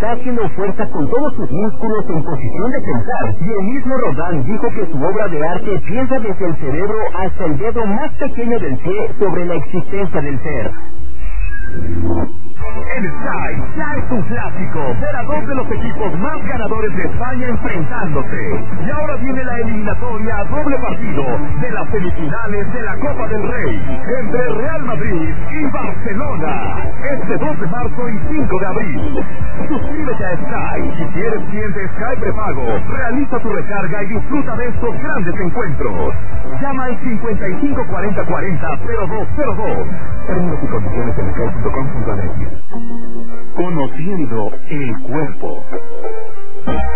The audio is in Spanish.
está haciendo fuerza con todos sus músculos en posición de pensar, y el mismo Rodin dijo que su obra de arte piensa desde el cerebro hasta el dedo más pequeño del pie sobre la existencia del ser. El Sky ya es un clásico. Ver a dos de los equipos más ganadores de España enfrentándose. Y ahora viene la eliminatoria a doble partido de las semifinales de la Copa del Rey entre Real Madrid y Barcelona. Este 2 de marzo y 5 de abril. Suscríbete a Sky y si eres cliente Sky prepago, realiza tu recarga y disfruta de estos grandes encuentros. Llama al 5540400202. Términos y condiciones en sky.com.mx. Conociendo el cuerpo.